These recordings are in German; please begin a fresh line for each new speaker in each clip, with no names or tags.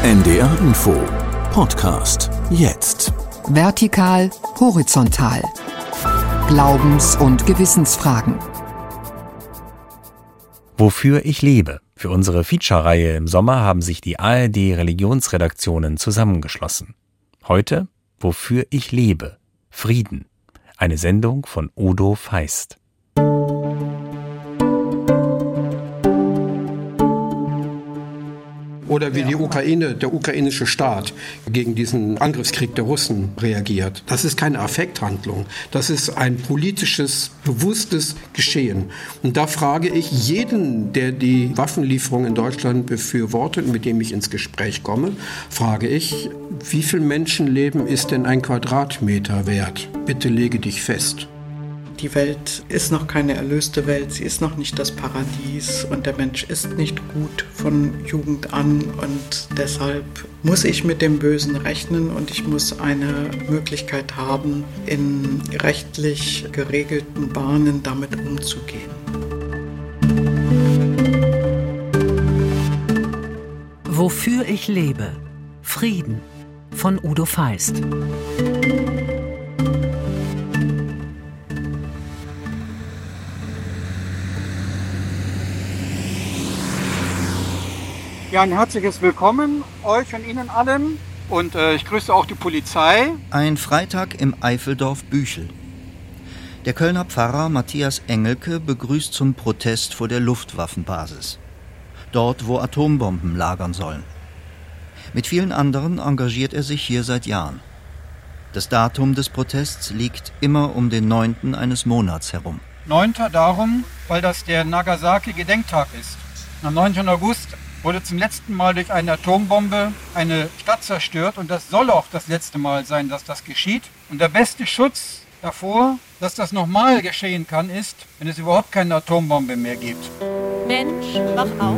NDR Info Podcast jetzt.
Vertikal, horizontal. Glaubens- und Gewissensfragen.
Wofür ich lebe. Für unsere Feature-Reihe im Sommer haben sich die ARD-Religionsredaktionen zusammengeschlossen. Heute Wofür ich lebe. Frieden. Eine Sendung von Udo Feist.
Oder wie die Ukraine, der ukrainische Staat gegen diesen Angriffskrieg der Russen reagiert. Das ist keine Affekthandlung. Das ist ein politisches, bewusstes Geschehen. Und da frage ich jeden, der die Waffenlieferung in Deutschland befürwortet, mit dem ich ins Gespräch komme, frage ich, wie viel Menschenleben ist denn ein Quadratmeter wert? Bitte lege dich fest.
Die Welt ist noch keine erlöste Welt, sie ist noch nicht das Paradies und der Mensch ist nicht gut von Jugend an und deshalb muss ich mit dem Bösen rechnen und ich muss eine Möglichkeit haben, in rechtlich geregelten Bahnen damit umzugehen.
Wofür ich lebe. Frieden von Udo Feist.
Ja, ein herzliches Willkommen euch und Ihnen allen und ich grüße auch die Polizei.
Ein Freitag im Eifeldorf Büchel. Der Kölner Pfarrer Matthias Engelke begrüßt zum Protest vor der Luftwaffenbasis. Dort, wo Atombomben lagern sollen. Mit vielen anderen engagiert er sich hier seit Jahren. Das Datum des Protests liegt immer um den 9. eines Monats herum.
9. darum, weil das der Nagasaki-Gedenktag ist. Am 9. August wurde zum letzten Mal durch eine Atombombe eine Stadt zerstört und das soll auch das letzte Mal sein, dass das geschieht. Und der beste Schutz davor, dass das nochmal geschehen kann, ist, wenn es überhaupt keine Atombombe mehr gibt.
Mensch, wach auf.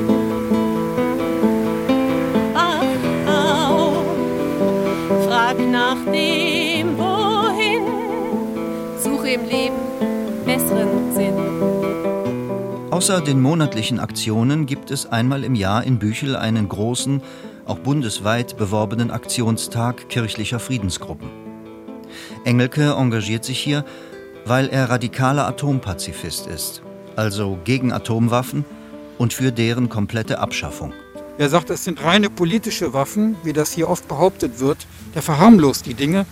Wach auf. Frag nach dem Wohin. Suche im Leben besseren Sinn.
Außer den monatlichen Aktionen gibt es einmal im Jahr in Büchel einen großen, auch bundesweit beworbenen Aktionstag kirchlicher Friedensgruppen. Engelke engagiert sich hier, weil er radikaler Atompazifist ist, also gegen Atomwaffen und für deren komplette Abschaffung.
Wer sagt, es sind reine politische Waffen, wie das hier oft behauptet wird, der verharmlost die Dinge.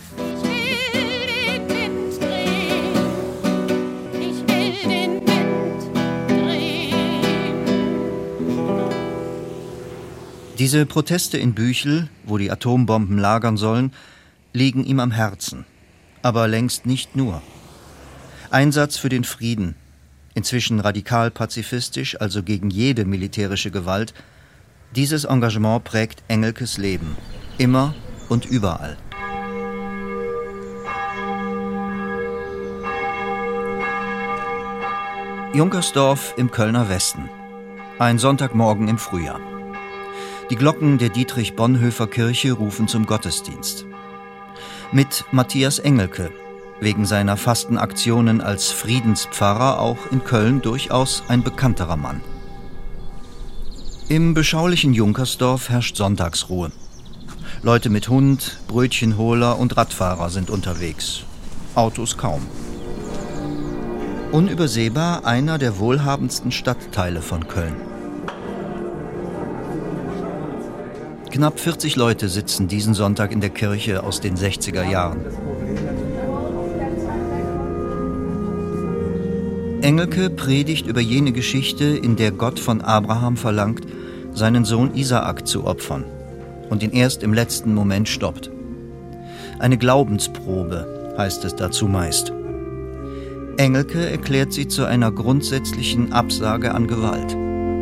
Diese Proteste in Büchel, wo die Atombomben lagern sollen, liegen ihm am Herzen. Aber längst nicht nur. Einsatz für den Frieden, inzwischen radikal pazifistisch, also gegen jede militärische Gewalt, dieses Engagement prägt Engelkes Leben. Immer und überall. Junkersdorf im Kölner Westen. Ein Sonntagmorgen im Frühjahr. Die Glocken der Dietrich-Bonhoeffer-Kirche rufen zum Gottesdienst. Mit Matthias Engelke, wegen seiner Fastenaktionen als Friedenspfarrer auch in Köln durchaus ein bekannterer Mann. Im beschaulichen Junkersdorf herrscht Sonntagsruhe. Leute mit Hund, Brötchenholer und Radfahrer sind unterwegs. Autos kaum. Unübersehbar einer der wohlhabendsten Stadtteile von Köln. Knapp 40 Leute sitzen diesen Sonntag in der Kirche aus den 60er Jahren. Engelke predigt über jene Geschichte, in der Gott von Abraham verlangt, seinen Sohn Isaak zu opfern und ihn erst im letzten Moment stoppt. Eine Glaubensprobe heißt es dazu meist. Engelke erklärt sie zu einer grundsätzlichen Absage an Gewalt.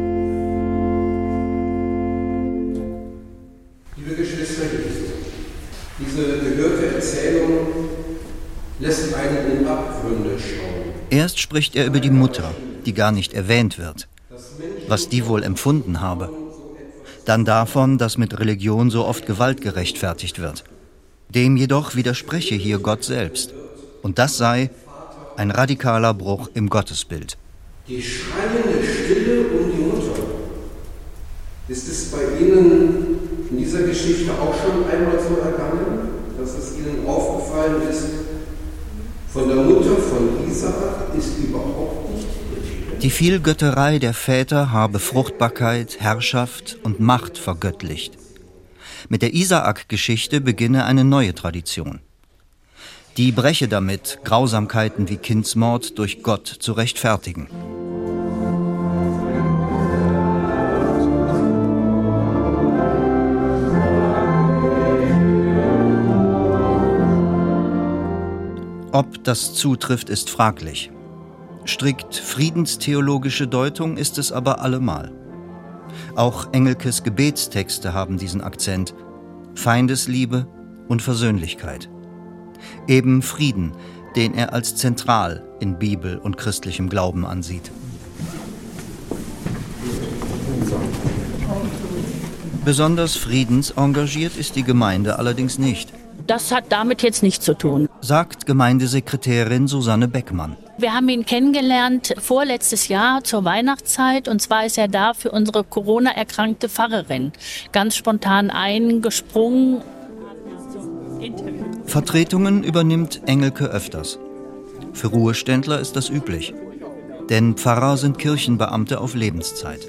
Diese gehörte Erzählung lässt einen in Abgründe schauen.
Erst spricht er über die Mutter, die gar nicht erwähnt wird, was die wohl empfunden habe. Dann davon, dass mit Religion so oft Gewalt gerechtfertigt wird. Dem jedoch widerspreche hier Gott selbst. Und das sei ein radikaler Bruch im Gottesbild.
Die schreiende Stille um die Mutter Ist es bei Ihnen in dieser Geschichte auch schon einmal so ergangen, dass es Ihnen aufgefallen ist, von der Mutter von Isaak ist überhaupt nicht die Rede?
Die Vielgötterei der Väter habe Fruchtbarkeit, Herrschaft und Macht vergöttlicht. Mit der Isaak-Geschichte beginne eine neue Tradition. Die breche damit, Grausamkeiten wie Kindsmord durch Gott zu rechtfertigen. Ob das zutrifft, ist fraglich. Strikt friedenstheologische Deutung ist es aber allemal. Auch Engelkes Gebetstexte haben diesen Akzent: Feindesliebe und Versöhnlichkeit. Eben Frieden, den er als zentral in Bibel und christlichem Glauben ansieht. Besonders friedensengagiert ist die Gemeinde allerdings nicht.
Das hat damit jetzt nichts zu tun,
sagt Gemeindesekretärin Susanne Beckmann.
Wir haben ihn kennengelernt vorletztes Jahr zur Weihnachtszeit, und zwar ist er da für unsere Corona-erkrankte Pfarrerin ganz spontan eingesprungen.
Vertretungen übernimmt Engelke öfters. Für Ruheständler ist das üblich, denn Pfarrer sind Kirchenbeamte auf Lebenszeit.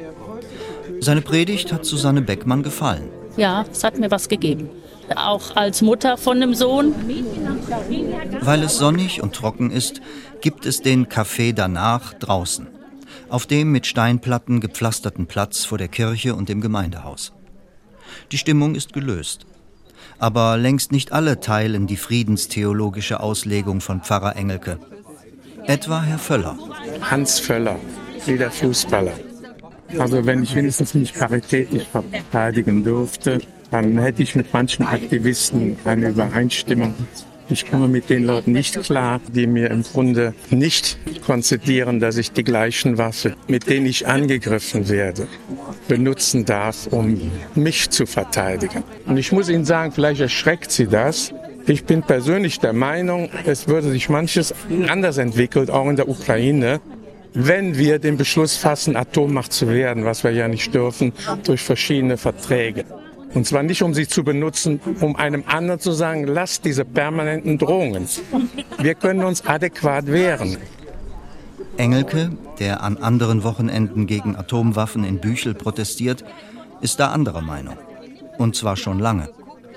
Seine Predigt hat Susanne Beckmann gefallen.
Ja, es hat mir was gegeben. Auch als Mutter von einem Sohn.
Weil es sonnig und trocken ist, gibt es den Kaffee danach draußen, auf dem mit Steinplatten gepflasterten Platz vor der Kirche und dem Gemeindehaus. Die Stimmung ist gelöst. Aber längst nicht alle teilen die friedenstheologische Auslegung von Pfarrer Engelke. Etwa Herr Völler.
Hans Völler, wie der Fußballer. Also wenn ich wenigstens mich paritätisch verteidigen durfte, dann hätte ich mit manchen Aktivisten eine Übereinstimmung. Ich komme mit den Leuten nicht klar, die mir im Grunde nicht konzidieren, dass ich die gleichen Waffen, mit denen ich angegriffen werde, benutzen darf, um mich zu verteidigen. Und ich muss Ihnen sagen, vielleicht erschreckt Sie das. Ich bin persönlich der Meinung, es würde sich manches anders entwickelt, auch in der Ukraine, wenn wir den Beschluss fassen, Atommacht zu werden, was wir ja nicht dürfen, durch verschiedene Verträge. Und zwar nicht, um sie zu benutzen, um einem anderen zu sagen, lasst diese permanenten Drohungen. Wir können uns adäquat wehren.
Engelke, der an anderen Wochenenden gegen Atomwaffen in Büchel protestiert, ist da anderer Meinung. Und zwar schon lange.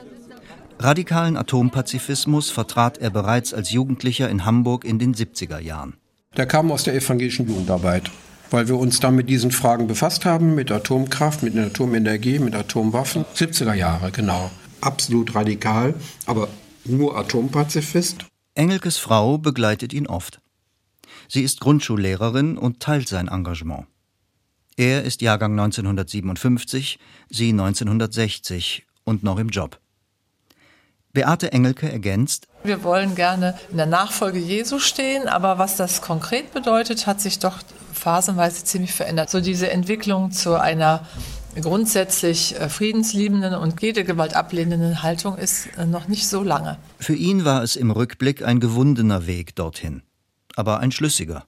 Radikalen Atompazifismus vertrat er bereits als Jugendlicher in Hamburg in den 70er Jahren.
Der kam aus der evangelischen Jugendarbeit, weil wir uns dann mit diesen Fragen befasst haben, mit Atomkraft, mit Atomenergie, mit Atomwaffen. 70er Jahre, genau. Absolut radikal, aber nur Atompazifist.
Engelkes Frau begleitet ihn oft. Sie ist Grundschullehrerin und teilt sein Engagement. Er ist Jahrgang 1957, sie 1960 und noch im Job. Beate Engelke ergänzt:
Wir wollen gerne in der Nachfolge Jesu stehen, aber was das konkret bedeutet, hat sich doch phasenweise ziemlich verändert. So diese Entwicklung zu einer grundsätzlich friedensliebenden und jede Gewalt ablehnenden Haltung ist noch nicht so lange.
Für ihn war es im Rückblick ein gewundener Weg dorthin, aber ein schlüssiger.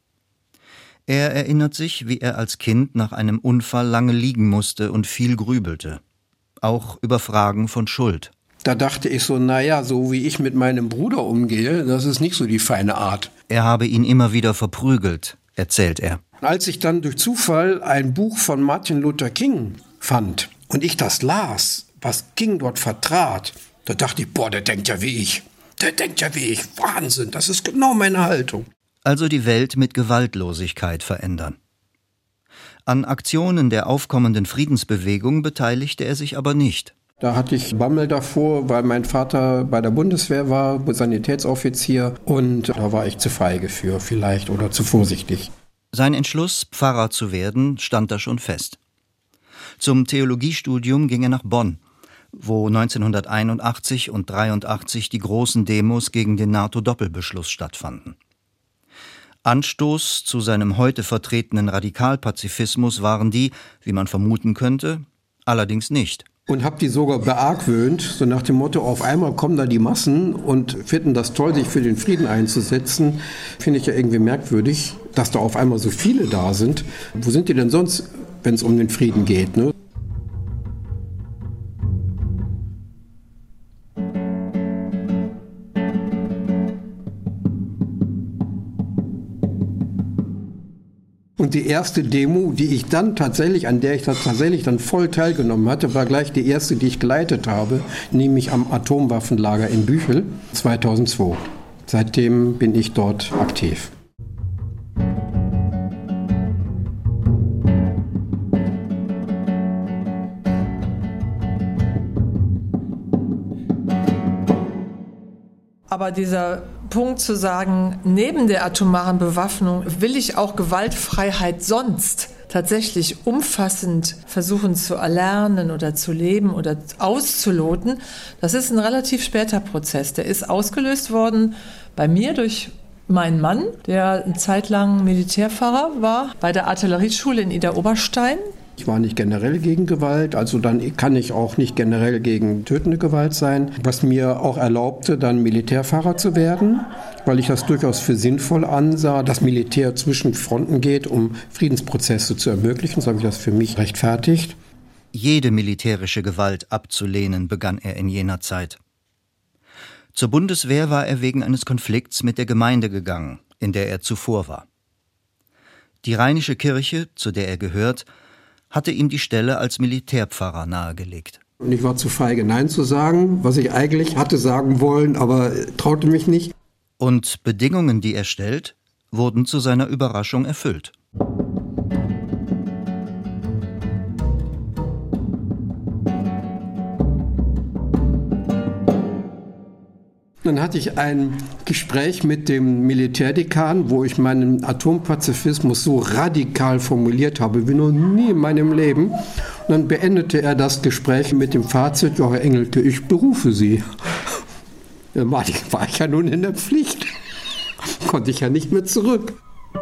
Er erinnert sich, wie er als Kind nach einem Unfall lange liegen musste und viel grübelte. Auch über Fragen von Schuld.
Da dachte ich so, naja, so wie ich mit meinem Bruder umgehe, das ist nicht so die feine Art.
Er habe ihn immer wieder verprügelt, erzählt er.
Als ich dann durch Zufall ein Buch von Martin Luther King fand und ich das las, was King dort vertrat, da dachte ich, boah, der denkt ja wie ich. Der denkt ja wie ich. Wahnsinn, das ist genau meine Haltung.
Also die Welt mit Gewaltlosigkeit verändern. An Aktionen der aufkommenden Friedensbewegung beteiligte er sich aber nicht.
Da hatte ich Bammel davor, weil mein Vater bei der Bundeswehr war, Sanitätsoffizier, und da war ich zu feige für vielleicht oder zu vorsichtig.
Sein Entschluss, Pfarrer zu werden, stand da schon fest. Zum Theologiestudium ging er nach Bonn, wo 1981 und 1983 die großen Demos gegen den NATO-Doppelbeschluss stattfanden. Anstoß zu seinem heute vertretenen Radikalpazifismus waren die, wie man vermuten könnte, allerdings nicht.
Und habe die sogar beargwöhnt, so nach dem Motto, auf einmal kommen da die Massen und finden das toll, sich für den Frieden einzusetzen. Finde ich ja irgendwie merkwürdig, dass da auf einmal so viele da sind. Wo sind die denn sonst, wenn es um den Frieden geht, ne? Und die erste Demo, an der ich tatsächlich dann voll teilgenommen hatte, war gleich die erste, die ich geleitet habe, nämlich am Atomwaffenlager in Büchel 2002. Seitdem bin ich dort aktiv.
Aber dieser Punkt zu sagen, neben der atomaren Bewaffnung will ich auch Gewaltfreiheit sonst tatsächlich umfassend versuchen zu erlernen oder zu leben oder auszuloten, das ist ein relativ später Prozess. Der ist ausgelöst worden bei mir durch meinen Mann, der eine Zeit lang Militärpfarrer war bei der Artillerieschule in Idar-Oberstein.
Ich war nicht generell gegen Gewalt, also dann kann ich auch nicht generell gegen tötende Gewalt sein, was mir auch erlaubte, dann Militärpfarrer zu werden, weil ich das durchaus für sinnvoll ansah, dass Militär zwischen Fronten geht, um Friedensprozesse zu ermöglichen. So habe ich das für mich rechtfertigt.
Jede militärische Gewalt abzulehnen, begann er in jener Zeit. Zur Bundeswehr war er wegen eines Konflikts mit der Gemeinde gegangen, in der er zuvor war. Die Rheinische Kirche, zu der er gehört, hatte ihm die Stelle als Militärpfarrer nahegelegt.
Und ich war zu feige, Nein zu sagen, was ich eigentlich hatte sagen wollen, aber traute mich nicht.
Und Bedingungen, die er stellt, wurden zu seiner Überraschung erfüllt.
Dann hatte ich ein Gespräch mit dem Militärdekan, wo ich meinen Atompazifismus so radikal formuliert habe wie noch nie in meinem Leben. Und dann beendete er das Gespräch mit dem Fazit: Ja, Herr Engelke, ich berufe Sie. Da war ich ja nun in der Pflicht. Konnte ich ja nicht mehr zurück.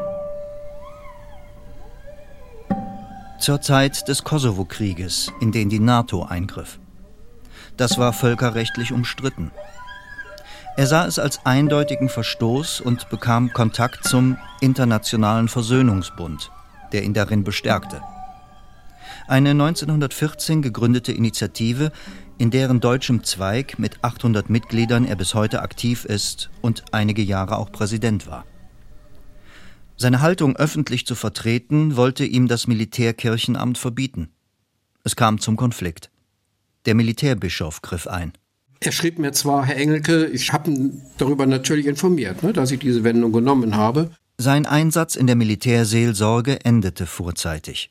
Zur Zeit des Kosovo-Krieges, in den die NATO eingriff. Das war völkerrechtlich umstritten. Er sah es als eindeutigen Verstoß und bekam Kontakt zum Internationalen Versöhnungsbund, der ihn darin bestärkte. Eine 1914 gegründete Initiative, in deren deutschem Zweig mit 800 Mitgliedern er bis heute aktiv ist und einige Jahre auch Präsident war. Seine Haltung öffentlich zu vertreten, wollte ihm das Militärkirchenamt verbieten. Es kam zum Konflikt. Der Militärbischof griff ein.
Er schrieb mir zwar: Herr Engelke, ich habe ihn darüber natürlich informiert, dass ich diese Wendung genommen habe.
Sein Einsatz in der Militärseelsorge endete vorzeitig.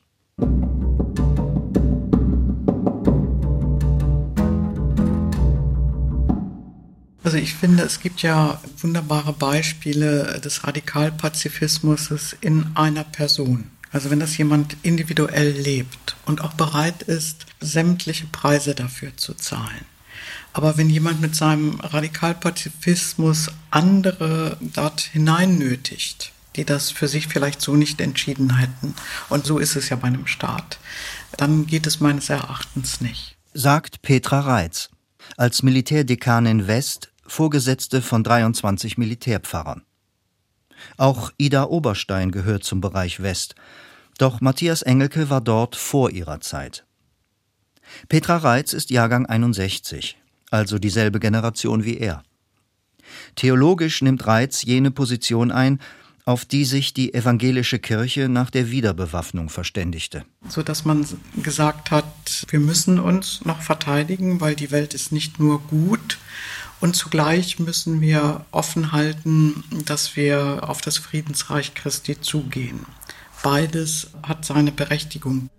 Also ich finde, es gibt ja wunderbare Beispiele des Radikalpazifismus in einer Person. Also wenn das jemand individuell lebt und auch bereit ist, sämtliche Preise dafür zu zahlen. Aber wenn jemand mit seinem Radikalpazifismus andere dort hinein nötigt, die das für sich vielleicht so nicht entschieden hätten, und so ist es ja bei einem Staat, dann geht es meines Erachtens nicht.
Sagt Petra Reitz, als Militärdekanin West, Vorgesetzte von 23 Militärpfarrern. Auch Idar-Oberstein gehört zum Bereich West, doch Matthias Engelke war dort vor ihrer Zeit. Petra Reitz ist Jahrgang 61, also dieselbe Generation wie er. Theologisch nimmt Reitz jene Position ein, auf die sich die evangelische Kirche nach der Wiederbewaffnung verständigte.
So dass man gesagt hat, wir müssen uns noch verteidigen, weil die Welt ist nicht nur gut, und zugleich müssen wir offen halten, dass wir auf das Friedensreich Christi zugehen. Beides hat seine Berechtigung.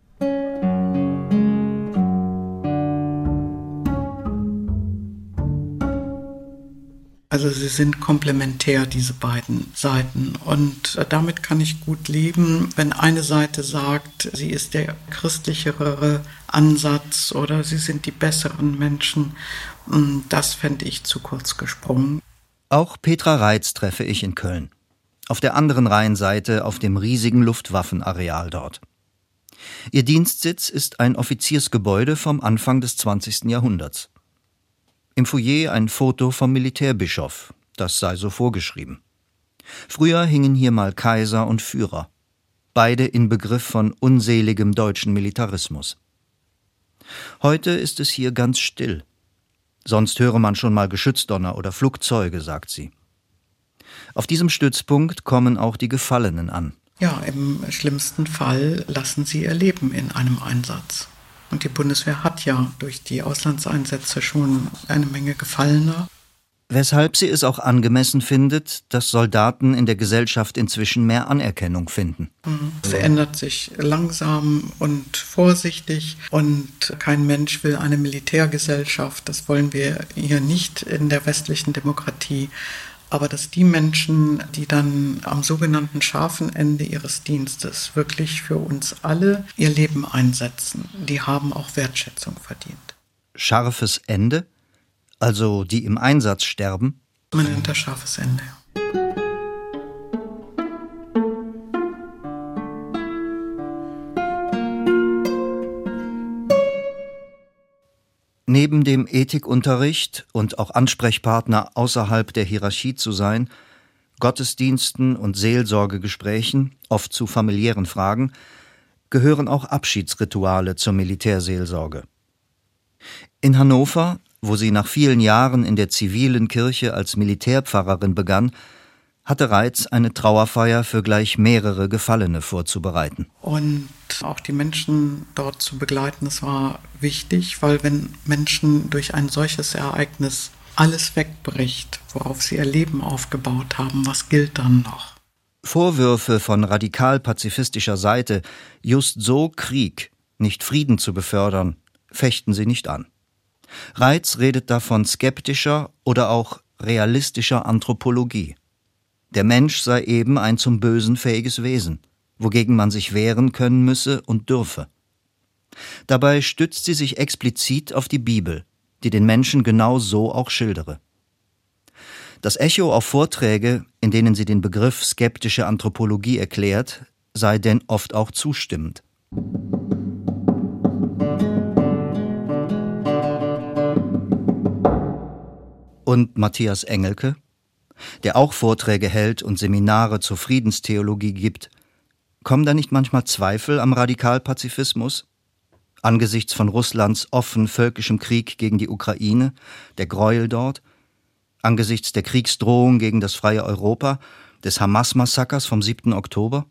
Also sie sind komplementär, diese beiden Seiten. Und damit kann ich gut leben, wenn eine Seite sagt, sie ist der christlichere Ansatz oder sie sind die besseren Menschen. Das fände ich zu kurz gesprungen.
Auch Petra Reitz treffe ich in Köln. Auf der anderen Rheinseite, auf dem riesigen Luftwaffenareal dort. Ihr Dienstsitz ist ein Offiziersgebäude vom Anfang des 20. Jahrhunderts. Im Foyer ein Foto vom Militärbischof, das sei so vorgeschrieben. Früher hingen hier mal Kaiser und Führer, beide in Begriff von unseligem deutschen Militarismus. Heute ist es hier ganz still. Sonst höre man schon mal Geschützdonner oder Flugzeuge, sagt sie. Auf diesem Stützpunkt kommen auch die Gefallenen an,
Ja, im schlimmsten Fall lassen sie ihr Leben in einem Einsatz. Und die Bundeswehr hat ja durch die Auslandseinsätze schon eine Menge Gefallener.
Weshalb sie es auch angemessen findet, dass Soldaten in der Gesellschaft inzwischen mehr Anerkennung finden.
Es ändert sich langsam und vorsichtig und kein Mensch will eine Militärgesellschaft. Das wollen wir hier nicht in der westlichen Demokratie. Aber dass die Menschen, die dann am sogenannten scharfen Ende ihres Dienstes wirklich für uns alle ihr Leben einsetzen, die haben auch Wertschätzung verdient.
Scharfes Ende? Also die im Einsatz sterben?
Man nennt das scharfes Ende.
Neben dem Ethikunterricht und auch Ansprechpartner außerhalb der Hierarchie zu sein, Gottesdiensten und Seelsorgegesprächen, oft zu familiären Fragen, gehören auch Abschiedsrituale zur Militärseelsorge. In Hannover, wo sie nach vielen Jahren in der zivilen Kirche als Militärpfarrerin begann, hatte Reitz eine Trauerfeier für gleich mehrere Gefallene vorzubereiten.
Und auch die Menschen dort zu begleiten, das war wichtig, weil wenn Menschen durch ein solches Ereignis alles wegbricht, worauf sie ihr Leben aufgebaut haben, was gilt dann noch?
Vorwürfe von radikal-pazifistischer Seite, just so Krieg, nicht Frieden zu befördern, fechten sie nicht an. Reitz redet davon skeptischer oder auch realistischer Anthropologie. Der Mensch sei eben ein zum Bösen fähiges Wesen, wogegen man sich wehren können müsse und dürfe. Dabei stützt sie sich explizit auf die Bibel, die den Menschen genau so auch schildere. Das Echo auf Vorträge, in denen sie den Begriff skeptische Anthropologie erklärt, sei denn oft auch zustimmend. Und Matthias Engelke, der auch Vorträge hält und Seminare zur Friedenstheologie gibt, kommen da nicht manchmal Zweifel am Radikalpazifismus? Angesichts von Russlands offen völkischem Krieg gegen die Ukraine, der Gräuel dort, angesichts der Kriegsdrohung gegen das freie Europa, des Hamas-Massakers vom 7. Oktober?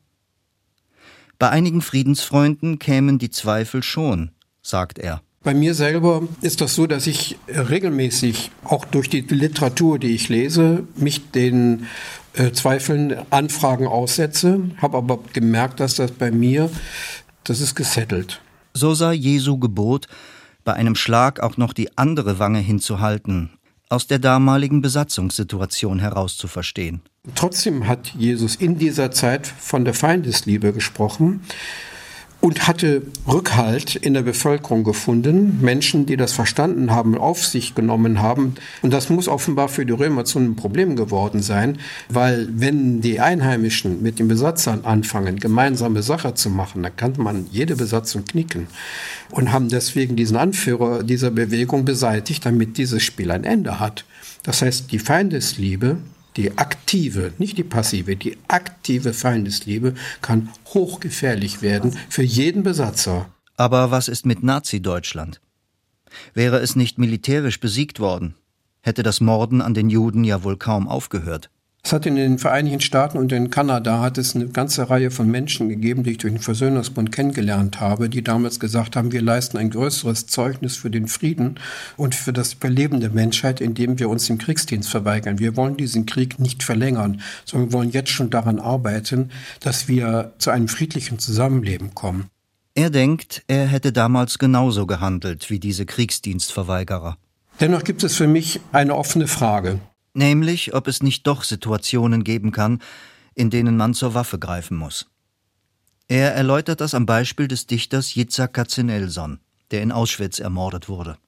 Bei einigen Friedensfreunden kämen die Zweifel schon, sagt er.
Bei mir selber ist das so, dass ich regelmäßig, auch durch die Literatur, die ich lese, mich den Zweifeln, Anfragen aussetze, habe aber gemerkt, dass das bei mir, das ist gesettelt.
So sei Jesu Gebot, bei einem Schlag auch noch die andere Wange hinzuhalten, aus der damaligen Besatzungssituation heraus zu verstehen.
Trotzdem hat Jesus in dieser Zeit von der Feindesliebe gesprochen und hatte Rückhalt in der Bevölkerung gefunden. Menschen, die das verstanden haben, auf sich genommen haben. Und das muss offenbar für die Römer zu einem Problem geworden sein, weil wenn die Einheimischen mit den Besatzern anfangen, gemeinsame Sache zu machen, dann kann man jede Besatzung knicken. Und haben deswegen diesen Anführer dieser Bewegung beseitigt, damit dieses Spiel ein Ende hat. Das heißt, die Feindesliebe, die aktive, nicht die passive, die aktive Feindesliebe kann hochgefährlich werden für jeden Besatzer.
Aber was ist mit Nazi-Deutschland? Wäre es nicht militärisch besiegt worden, hätte das Morden an den Juden ja wohl kaum aufgehört.
Es hat in den Vereinigten Staaten und in Kanada hat es eine ganze Reihe von Menschen gegeben, die ich durch den Versöhnungsbund kennengelernt habe, die damals gesagt haben, wir leisten ein größeres Zeugnis für den Frieden und für das Überleben der Menschheit, indem wir uns dem Kriegsdienst verweigern. Wir wollen diesen Krieg nicht verlängern, sondern wir wollen jetzt schon daran arbeiten, dass wir zu einem friedlichen Zusammenleben kommen.
Er denkt, er hätte damals genauso gehandelt wie diese Kriegsdienstverweigerer.
Dennoch gibt es für mich eine offene Frage.
Nämlich, ob es nicht doch Situationen geben kann, in denen man zur Waffe greifen muss. Er erläutert das am Beispiel des Dichters Yitzhak Katzenelson, der in Auschwitz ermordet wurde.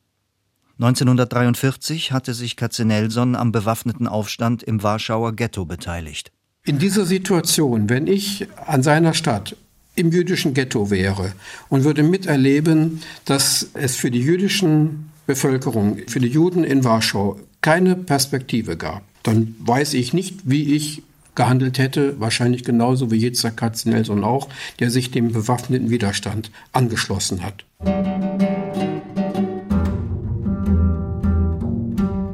1943 hatte sich Katzenelson am bewaffneten Aufstand im Warschauer Ghetto beteiligt.
In dieser Situation, wenn ich an seiner Stadt im jüdischen Ghetto wäre und würde miterleben, dass es für die jüdischen Bevölkerung, für die Juden in Warschau keine Perspektive gab, dann weiß ich nicht, wie ich gehandelt hätte, wahrscheinlich genauso wie Yitzhak Katzenelson auch, der sich dem bewaffneten Widerstand angeschlossen hat.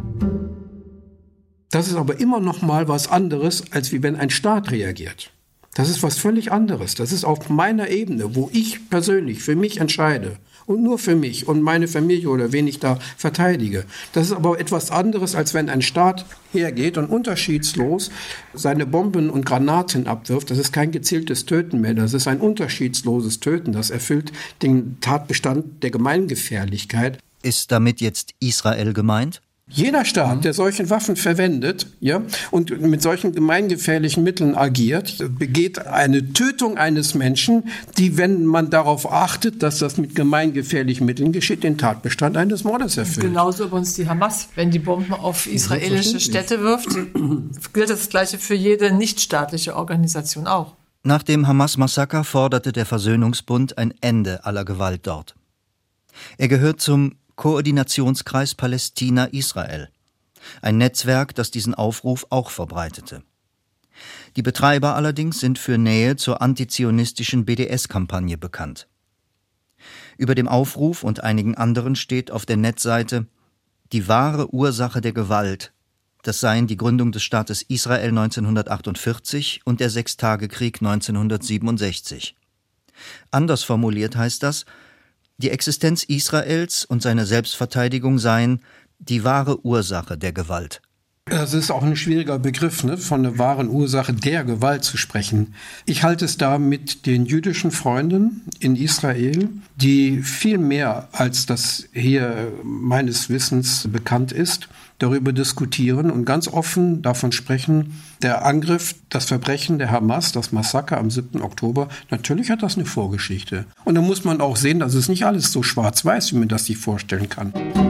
Das ist aber immer noch mal was anderes, als wie wenn ein Staat reagiert. Das ist was völlig anderes. Das ist auf meiner Ebene, wo ich persönlich für mich entscheide. Und nur für mich und meine Familie oder wen ich da verteidige. Das ist aber etwas anderes, als wenn ein Staat hergeht und unterschiedslos seine Bomben und Granaten abwirft. Das ist kein gezieltes Töten mehr, das ist ein unterschiedsloses Töten. Das erfüllt den Tatbestand der Gemeingefährlichkeit.
Ist damit jetzt Israel gemeint?
Jeder Staat, der solche Waffen verwendet, ja, und mit solchen gemeingefährlichen Mitteln agiert, begeht eine Tötung eines Menschen, die, wenn man darauf achtet, dass das mit gemeingefährlichen Mitteln geschieht, den Tatbestand eines Mordes erfüllt.
Genauso übrigens die Hamas. Wenn die Bomben auf israelische Städte wirft, gilt das Gleiche für jede nichtstaatliche Organisation auch.
Nach dem Hamas-Massaker forderte der Versöhnungsbund ein Ende aller Gewalt dort. Er gehört zum Koordinationskreis Palästina-Israel, ein Netzwerk, das diesen Aufruf auch verbreitete. Die Betreiber allerdings sind für Nähe zur antizionistischen BDS-Kampagne bekannt. Über dem Aufruf und einigen anderen steht auf der Netzseite: Die wahre Ursache der Gewalt, das seien die Gründung des Staates Israel 1948 und der Sechstagekrieg 1967. Anders formuliert heißt das: Die Existenz Israels und seine Selbstverteidigung seien die wahre Ursache der Gewalt.
Das ist auch ein schwieriger Begriff, ne, von der wahren Ursache der Gewalt zu sprechen. Ich halte es da mit den jüdischen Freunden in Israel, die viel mehr als das hier meines Wissens bekannt ist, darüber diskutieren und ganz offen davon sprechen, der Angriff, das Verbrechen der Hamas, das Massaker am 7. Oktober, natürlich hat das eine Vorgeschichte. Und da muss man auch sehen, dass es nicht alles so schwarz-weiß, wie man das sich vorstellen kann.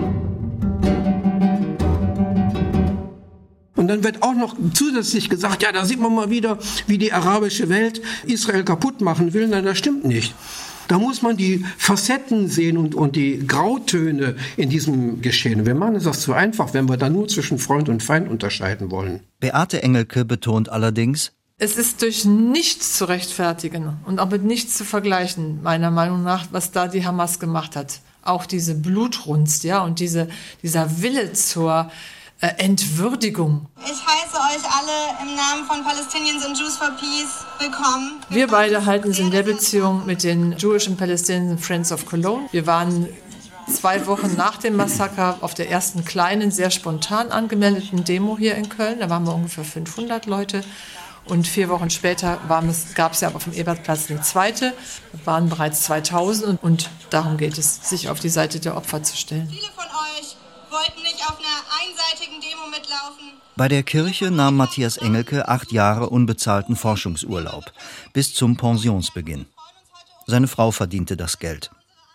Und dann wird auch noch zusätzlich gesagt, ja, da sieht man mal wieder, wie die arabische Welt Israel kaputt machen will. Nein, das stimmt nicht. Da muss man die Facetten sehen und die Grautöne in diesem Geschehen. Wir machen es das zu einfach, wenn wir da nur zwischen Freund und Feind unterscheiden wollen.
Beate Engelke betont allerdings:
Es ist durch nichts zu rechtfertigen und auch mit nichts zu vergleichen, meiner Meinung nach, was da die Hamas gemacht hat. Auch diese Blutrunst, ja, und dieser Wille zur Entwürdigung.
Ich heiße euch alle im Namen von Palestinians and Jews for Peace willkommen.
Wir beide halten es in der Beziehung mit den Jewish and Palestinian Friends of Cologne. Wir waren 2 Wochen nach dem Massaker auf der ersten kleinen, sehr spontan angemeldeten Demo hier in Köln. Da waren wir ungefähr 500 Leute. Und 4 Wochen später gab es ja aber auf dem Ebertplatz eine zweite. Da waren bereits 2000. Und darum geht es, sich auf die Seite der Opfer zu stellen.
Viele von euch wollten nicht auf einer einseitigen Demo mitlaufen.
Bei der Kirche nahm Matthias Engelke 8 Jahre unbezahlten Forschungsurlaub, bis zum Pensionsbeginn. Seine Frau verdiente das Geld.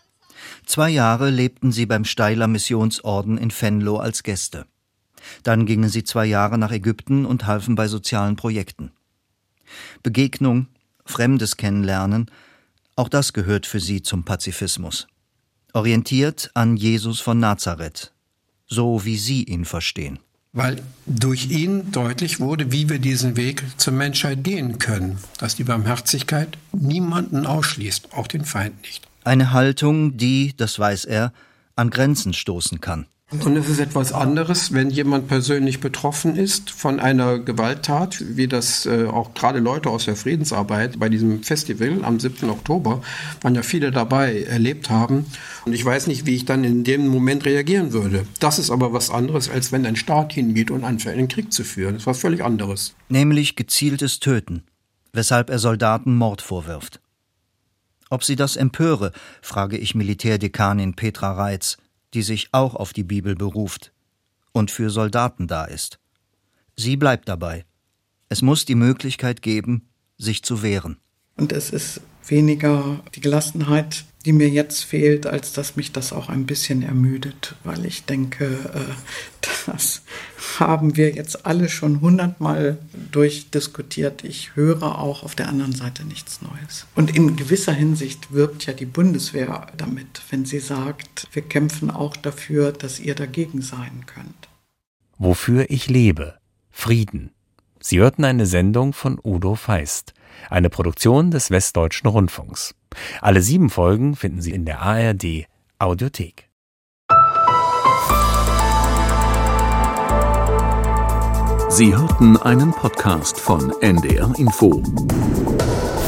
2 Jahre lebten sie beim Steiler Missionsorden in Venlo als Gäste. Dann gingen sie 2 Jahre nach Ägypten und halfen bei sozialen Projekten. Begegnung, Fremdes kennenlernen, auch das gehört für sie zum Pazifismus. Orientiert an Jesus von Nazareth, so wie sie ihn verstehen.
Weil durch ihn deutlich wurde, wie wir diesen Weg zur Menschheit gehen können. Dass die Barmherzigkeit niemanden ausschließt, auch den Feind nicht.
Eine Haltung, die, das weiß er, an Grenzen stoßen kann.
Und es ist etwas anderes, wenn jemand persönlich betroffen ist von einer Gewalttat, wie das auch gerade Leute aus der Friedensarbeit bei diesem Festival am 7. Oktober, waren ja viele dabei, erlebt haben. Und ich weiß nicht, wie ich dann in dem Moment reagieren würde. Das ist aber was anderes, als wenn ein Staat hingeht und anfängt, einen Krieg zu führen. Das ist was völlig anderes.
Nämlich gezieltes Töten, weshalb er Soldaten Mord vorwirft. Ob sie das empöre, frage ich Militärdekanin Petra Reitz, die sich auch auf die Bibel beruft und für Soldaten da ist. Sie bleibt dabei. Es muss die Möglichkeit geben, sich zu wehren.
Und es ist weniger die Gelassenheit, die mir jetzt fehlt, als dass mich das auch ein bisschen ermüdet, weil ich denke, das haben wir jetzt alle schon 100-mal durchdiskutiert. Ich höre auch auf der anderen Seite nichts Neues. Und in gewisser Hinsicht wirbt ja die Bundeswehr damit, wenn sie sagt, wir kämpfen auch dafür, dass ihr dagegen sein könnt.
Wofür ich lebe. Frieden. Sie hörten eine Sendung von Udo Feist, eine Produktion des Westdeutschen Rundfunks. Alle 7 Folgen finden Sie in der ARD Audiothek.
Sie hörten einen Podcast von NDR Info.